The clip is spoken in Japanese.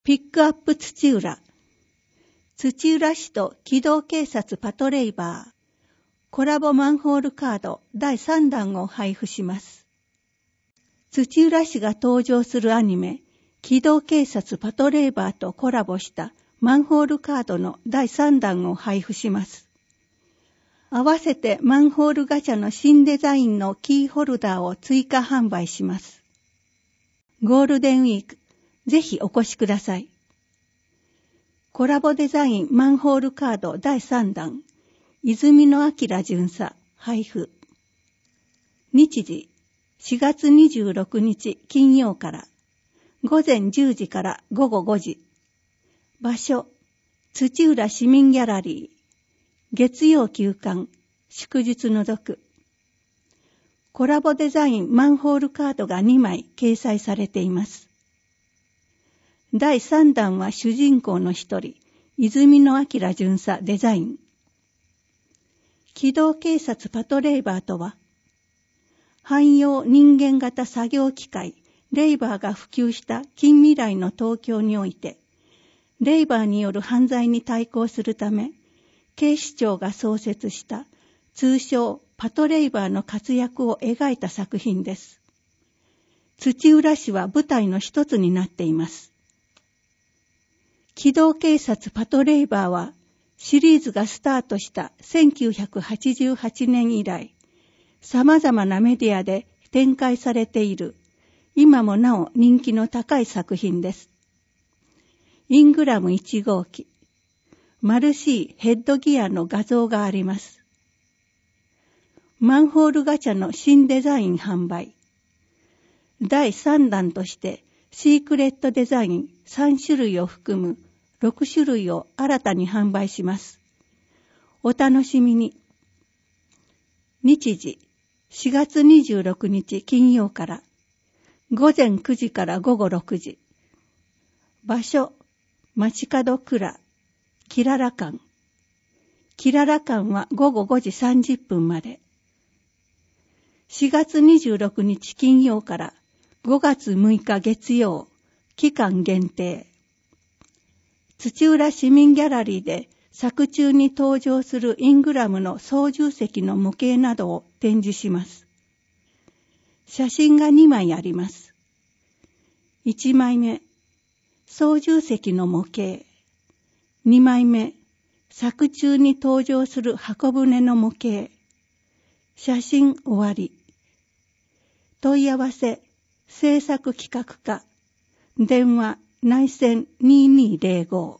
ピックアップ土浦。土浦市と機動警察パトレイバー。コラボマンホールカード第3弾を配布します。土浦市が登場するアニメ、機動警察パトレイバーとコラボしたマンホールカードの第3弾を配布します。合わせてマンホールガチャの新デザインのキーホルダーを追加販売します。ゴールデンウィーク、ぜひお越しください。コラボデザインマンホールカード第3弾、泉野明巡査配布。日時、4月26日金曜から午前10時から午後5時。場所、土浦市民ギャラリー。月曜休館、祝日除く。コラボデザインマンホールカードが2枚掲載されています。第3弾は主人公の一人、泉野明巡査デザイン。機動警察パトレイバーとは、汎用人間型作業機械、レイバーが普及した近未来の東京において、レイバーによる犯罪に対抗するため、警視庁が創設した通称パトレイバーの活躍を描いた作品です。土浦市は舞台の一つになっています。機動警察パトレイバーはシリーズがスタートした1988年以来、様々なメディアで展開されている今もなお人気の高い作品です。イングラム1号機、マルシーヘッドギアの画像があります。マンホールガチャの新デザイン販売。第3弾としてシークレットデザイン3種類を含む6種類を新たに販売します。お楽しみに。日時、4月26日金曜から午前9時から午後6時。場所、街角蔵。キララ館。キララ館は午後5時30分まで。4月26日金曜から5月6日月曜、期間限定。土浦市民ギャラリーで作中に登場するイングラムの操縦席の模型などを展示します。写真が2枚あります。1枚目、操縦席の模型。2枚目、作中に登場する箱舟の模型。写真終わり。問い合わせ、制作企画課。電話、内線2205。